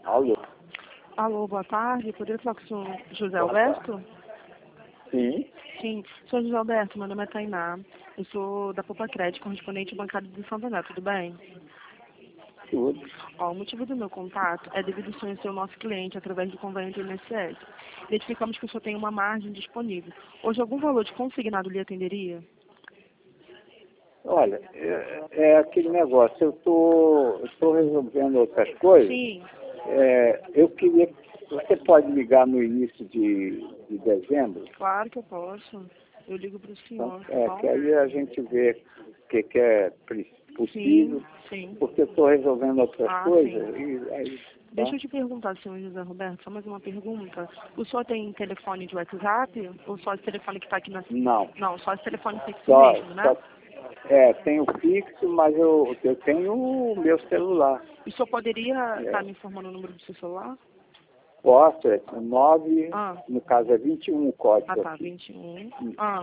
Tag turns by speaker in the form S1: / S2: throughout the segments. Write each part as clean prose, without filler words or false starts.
S1: Alô?
S2: Alô, boa tarde. Poderia falar com o senhor José Alberto?
S1: Sim,
S2: Sim. Senhor José Alberto, meu nome é Tainá. Eu sou da Poupa Crédito, correspondente bancário de Santo André, tudo bem?
S1: tudo.
S2: Ó, o motivo do meu contato é devido ao senhor ser o nosso cliente através do convênio do INSS. Identificamos que o senhor tem uma margem disponível. Hoje, algum valor de consignado lhe atenderia?
S1: Olha, é aquele negócio, eu tô resolvendo outras coisas.
S2: Sim.
S1: Eu queria. Você pode ligar no início de dezembro?
S2: Claro que eu posso. Eu ligo para o
S1: Então,
S2: senhor, tá bom?
S1: que aí a gente vê o que é possível,
S2: Sim, sim.
S1: porque eu estou resolvendo outras coisas.
S2: Sim.
S1: E aí,
S2: Deixa
S1: tá?
S2: eu te perguntar, senhor José Roberto, só mais uma pergunta. O senhor tem telefone de WhatsApp? Ou só esse telefone que está aqui na...
S1: Não,
S2: Não, só esse telefone fixo
S1: só,
S2: mesmo, né?
S1: tenho fixo, mas eu tenho o meu celular.
S2: E o senhor poderia estar
S1: É,
S2: me informando o número do seu celular?
S1: Posso, é 9,
S2: Ah,
S1: no caso é 21 o código
S2: tá,
S1: aqui.
S2: 21. Ah,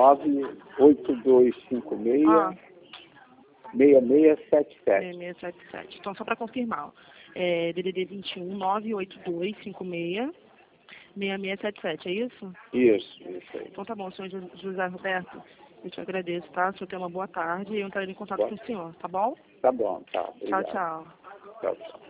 S1: 98256
S2: ah,
S1: 6677.
S2: 6677. Então, só para confirmar, ó, é DDD 21 98256 6677, é isso?
S1: Isso aí.
S2: Então tá bom, senhor José Roberto, eu te agradeço, tá? O senhor tenha uma boa tarde e eu entrarei em contato
S1: Bom,
S2: com o senhor, tá bom?
S1: tá bom, tá.
S2: Tchau,
S1: Obrigado.
S2: tchau.
S1: Tchau, tchau.